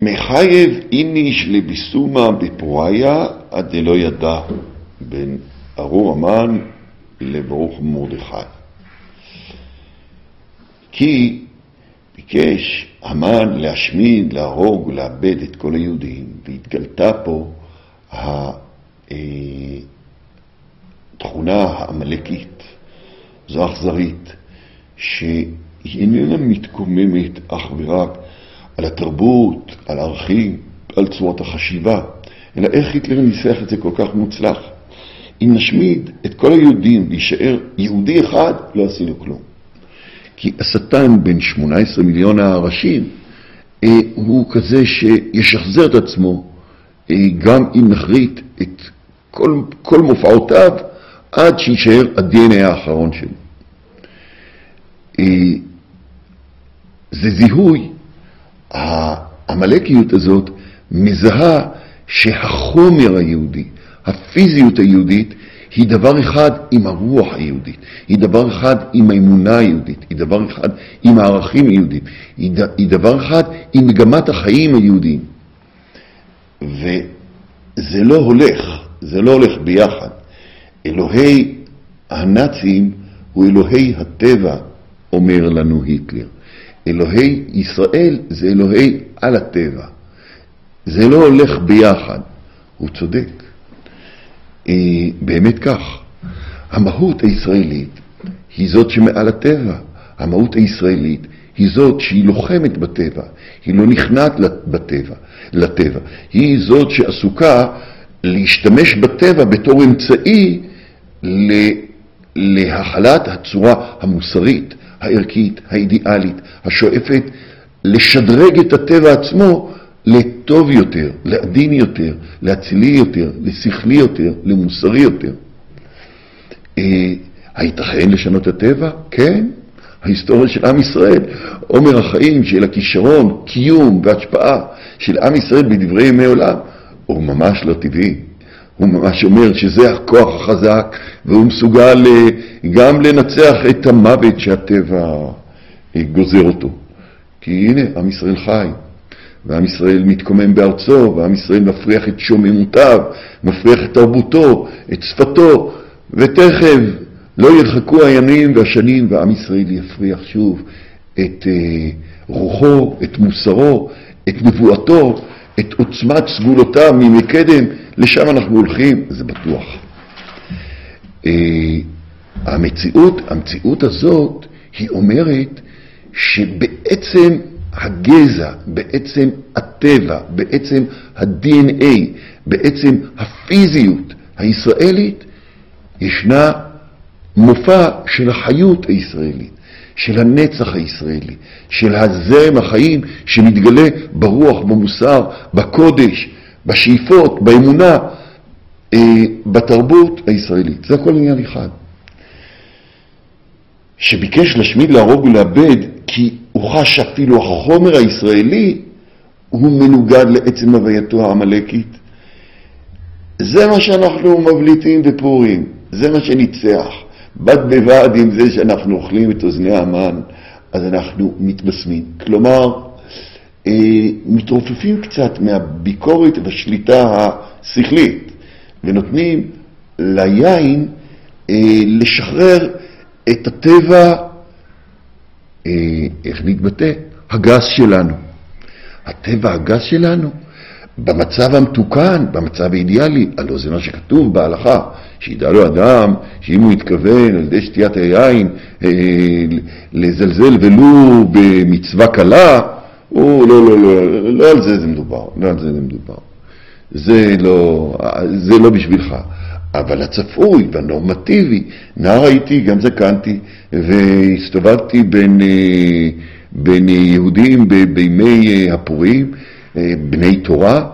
מחייב איניש לביסומה בפוריה עד דלא ידע, בין ארור המן לברוך מרדכי. כי ביקש המן להשמיד, להרוג ולאבד את כל היהודים, והתגלתה פה התכונה העמלקית, זו אכזרית, שהיא איננה מתקוממת אך ורק על התרבות, על הערכים, על צורת החשיבה, אלא איך היטלר ניסח את זה כל כך מוצלח. אם נשמיד את כל היהודים וישאר יהודי אחד, לא עשינו כלום. כי השטן בין 18 מיליון הראשים הוא כזה שישחזר את עצמו גם אם נחריט את כל מופעותיו עד שישאר ה-DNA האחרון שלו. זה זיהוי. העמלקיות הזאת מזהה שהחומר היהודי, הפיזיות היהודית, היא דבר אחד עם הרוח היהודית, היא דבר אחד עם האמונה היהודית, היא דבר אחד עם הערכים היהודיים, היא דבר אחד עם מגמת החיים היהודיים. וזה לא הולך ביחד. אלוהי הנאצים הוא אלוהי הטבע, אומר לנו היטלר. אלוהי ישראל זה אלוהי על הטבע. זה לא הולך ביחד. הוא צודק. באמת כך. המהות הישראלית היא זאת שמעל הטבע. המהות הישראלית היא זאת שהיא לוחמת בטבע. היא לא נכנעת לטבע. היא זאת שעסוקה להשתמש בטבע בתור אמצעי להחלת הצורה המוסרית, הערכית, האידיאלית, השואפת לשדרג את הטבע עצמו לטוב יותר, לעדין יותר, להצילי יותר, לשכלי יותר, למוסרי יותר. הייתכן לשנות הטבע? כן. ההיסטוריה של עם ישראל, עומר החיים של הכישרון, קיום והשפעה של עם ישראל בדברי ימי עולם, הוא ממש לא טבעי. הוא ממש אומר שזה הכוח החזק, והוא מסוגל גם לנצח את המוות שהטבע גוזר אותו. כי הנה, עם ישראל חי, ועם ישראל מתקומם בארצו, ועם ישראל מפריח את שוממותיו, מפריח את תרבותו, את שפתו, ותכף לא ירחקו הימים והשנים, ועם ישראל יפריח שוב את רוחו, את מוסרו, את נבואתו, את עוצמת סגולותיו ממקדם. לשם אנחנו הולכים, זה בטוח. המציאות הזאת היא אומרת שבעצם הגזע, בעצם הטבע, בעצם ה-DNA, בעצם הפיזיות הישראלית, ישנה מופע של החיות הישראלית, של הנצח הישראלי, של הזרם החיים שמתגלה ברוח, במוסר, בקודש, בשאיפות, באמונה, בתרבות הישראלית. זה הכל עניין אחד. שביקש להשמיד, להרוג ולאבד, כי הוא חש אפילו החומר הישראלי הוא מנוגד לעצם הווייתו העמלקית. זה מה שאנחנו מבליטים בפורים, זה מה שניצח. בד בבד עם זה שאנחנו אוכלים את אוזני המן, אז אנחנו מתבשמים. כלומר, מתרופפים קצת מהביקורת והשליטה השכלית, ונותנים ליין לשחרר את הטבע, איך נתבטא? הגס שלנו. הטבע הגס שלנו, במצב המתוקן, במצב האידיאלי, הלא זה מה שכתוב בהלכה, שידע לו אדם, שאם הוא יתכוון על ידי שתיית היין לזלזל ולו במצווה קלה, לא על זה זה מדובר, זה לא בשבילך. אבל הצפוי והנורמטיבי, נער הייתי, גם זקנתי, והסתובבתי בין יהודים בימי הפורים, בני תורה,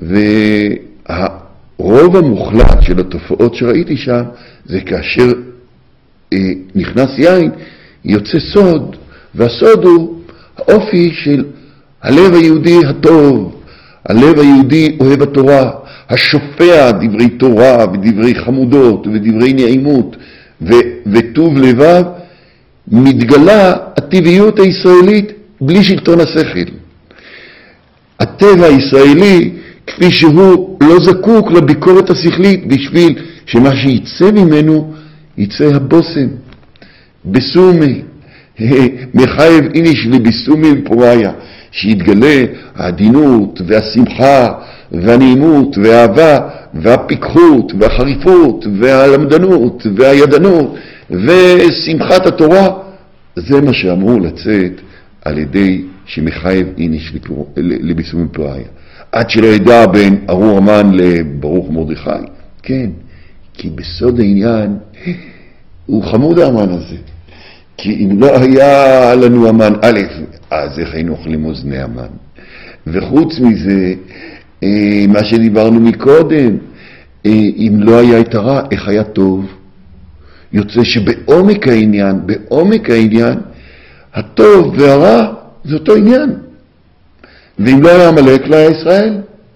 והרוב המוחלט של התופעות שראיתי שם, זה כאשר נכנס יין, יוצא סוד, והסוד הוא האופי של הלב היהודי הטוב, הלב היהודי אוהב התורה, השופע דברי תורה ודברי חמודות ודברי נעימות וטוב לבב, מתגלה הטבעיות הישראלית בלי שלטון השכל. הטבע הישראלי, כפי שהוא, לא זקוק לביקורת השכלית בשביל שמה שיצא ממנו יצא הבושם. בסומי, מחייב איניש ובסומי בפוריה, שיתגלה העדינות והשמחה והנעימות והאהבה והפיקחות והחריפות והלמדנות והידנות ושמחת התורה. זה מה שאמור לצאת על ידי שמחייב איניש לבסומי בפוריה. עד שלא ידע בין ארור המן לברוך מרדכי. כן, כי בסוד העניין הוא חמוד האמן הזה. כי אם לא היה לנו המן א', אז איך היינו אוכלים אוזני המן? וחוץ מזה, מה שדיברנו מקודם, אם לא היה את הרע, איך היה טוב? יוצא שבעומק העניין, הטוב והרע זה אותו עניין. ואם לא היה עמלק, לא היה ישראל.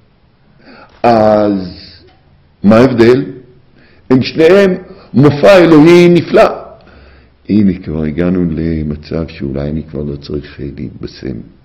אז מה ההבדל? הם שניהם מופע אלוהי נפלא. הנה כבר הגענו למצב שאולי אני כבר לא צריך להתבשם.